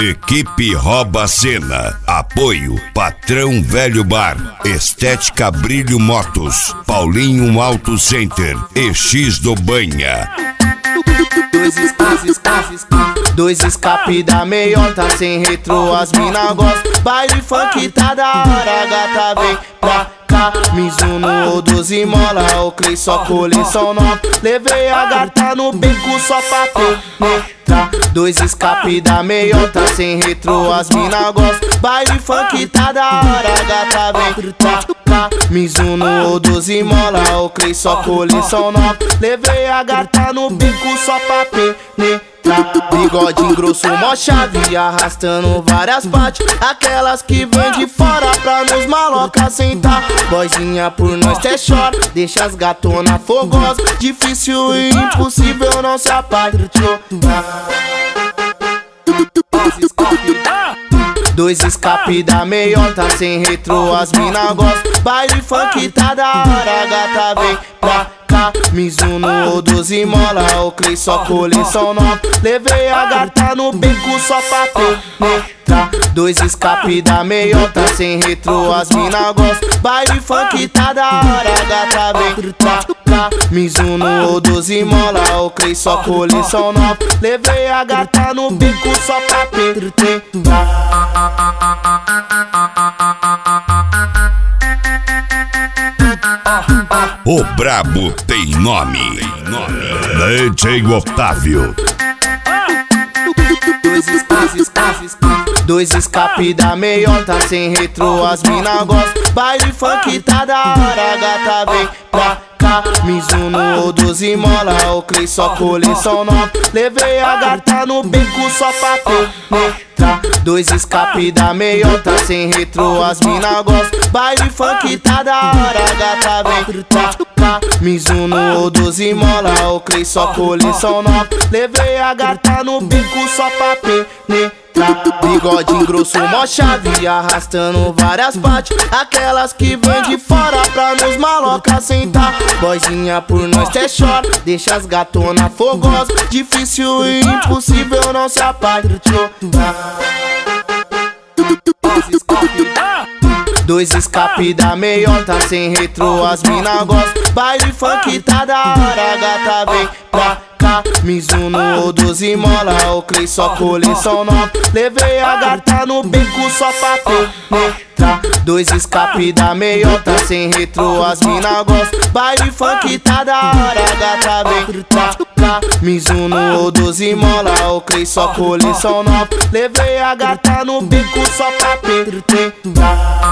Equipe Rouba Cena. Apoio Patrão Velho Bar, Estética Brilho Motos, Paulinho Auto Center e X do Banha. Dois escape da meiota, sem retrô as mina gosta. Baile funk tá da hora, gata vem pra cá. Mizuno ou 12 mola, o Clay só coleção nova. Levei a gata no beco só pra penetrar. Dois escape da meiota, sem retrô as mina gosta. Baile funk tá da hora, gata vem pra cá. Mizuno ou 12 mola, o Clay só coleção nova. Levei a gata no beco só pra penetrar. Bigodinho grosso, mó chave, arrastando várias partes. Aquelas que vem de fora pra nos maloca sentar. Boizinha por nós até chora, deixa as gatona fogosas. Difícil e impossível não se apaixonar. Dois escape da meiota, sem retrô as mina gosta. Baile funk tá da hora, gata vem pra cá. Mizuno ou 12 mola, o Clay só coleção nova. Levei a gata no beco só pra penetrar. Dois escape da meiota, sem retrô as mina gosta. Baile funk tá da hora, gata vem pra cá. Mizuno ou 12 mola, o Clay só coleção nova. Levei a gata no beco só pra penetrar. O brabo tem nome. DJ Otávio. Dois escape da meiota, sem retrô as mina gosta. Baile funk tá da hora, gata vem pra cá. Mizuno ou 12 mola, o Clay só coleção nova. Levei a gata no beco só pra penetrar. Dois escape da meiota, sem retrô as mina gosta. Baile funk tá da hora, gata vem pra cá. Mizuno ou 12 mola, o Clay só coleção nova. Levei a gata no beco só pra penetrar. Bigodinho grosso, mó chave, arrastando várias partes. Aquelas que vem de fora pra nos maloca sentar. Boizinha por nós até chora, deixa as gatona fogosas. Difícil e impossível não se apaixonar. Dois escape da meiota, sem retrô as mina gosta. Baile funk tá da hora, gata vem pra cá. Mizuno ou 12 mola, o Clay só coleção nova. Levei a gata no beco só pra penetrar. Dois escape da meiota, sem retrô as mina gosta. Baile funk tá da hora, gata vem pra cá. Mizuno ou 12 mola, o Clay só coleção nova. Levei a gata no beco só pra penetrar.